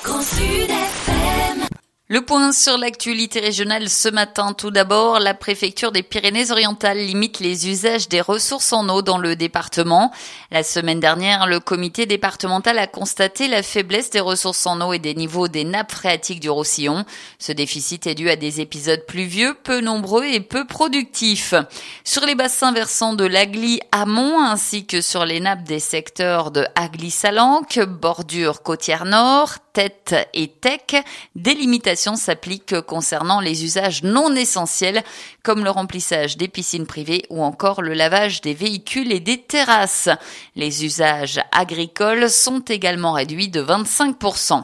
Grand Sud FM. Le point sur l'actualité régionale ce matin. Tout d'abord, la préfecture des Pyrénées-Orientales limite les usages des ressources en eau dans le département. La semaine dernière, le comité départemental a constaté la faiblesse des ressources en eau et des niveaux des nappes phréatiques du Roussillon. Ce déficit est dû à des épisodes pluvieux, peu nombreux et peu productifs. Sur les bassins versants de l'Agly amont ainsi que sur les nappes des secteurs de Agly-Salanque, bordure côtière nord, Tête et Tech, des limitations s'appliquent concernant les usages non essentiels comme le remplissage des piscines privées ou encore le lavage des véhicules et des terrasses. Les usages agricoles sont également réduits de 25%.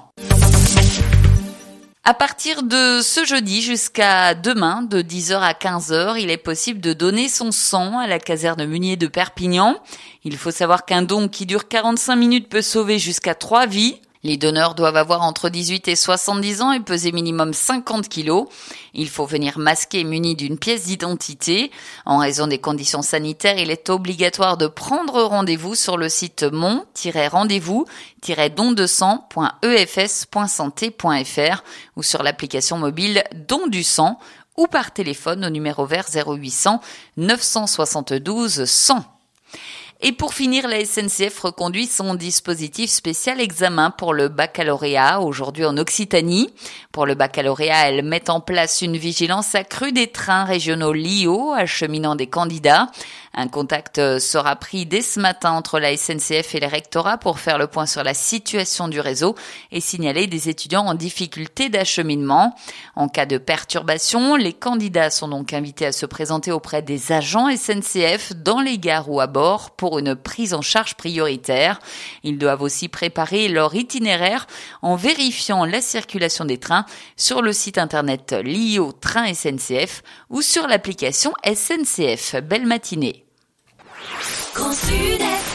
À partir de ce jeudi jusqu'à demain, de 10h à 15h, il est possible de donner son sang à la caserne Munier de Perpignan. Il faut savoir qu'un don qui dure 45 minutes peut sauver jusqu'à 3 vies. Les donneurs doivent avoir entre 18 et 70 ans et peser minimum 50 kilos. Il faut venir masqué et muni d'une pièce d'identité. En raison des conditions sanitaires, il est obligatoire de prendre rendez-vous sur le site mon-rendez-vous-donsdusang.efs.santé.fr ou sur l'application mobile Don du sang ou par téléphone au numéro vert 0800 972 100. Et pour finir, la SNCF reconduit son dispositif spécial examen pour le baccalauréat, aujourd'hui en Occitanie. Pour le baccalauréat, elle met en place une vigilance accrue des trains régionaux LIO acheminant des candidats. Un contact sera pris dès ce matin entre la SNCF et les rectorats pour faire le point sur la situation du réseau et signaler des étudiants en difficulté d'acheminement. En cas de perturbation, les candidats sont donc invités à se présenter auprès des agents SNCF dans les gares ou à bord pour une prise en charge prioritaire. Ils doivent aussi préparer leur itinéraire en vérifiant la circulation des trains sur le site internet LIO Train SNCF ou sur l'application SNCF. Belle matinée. Grand Sud FM.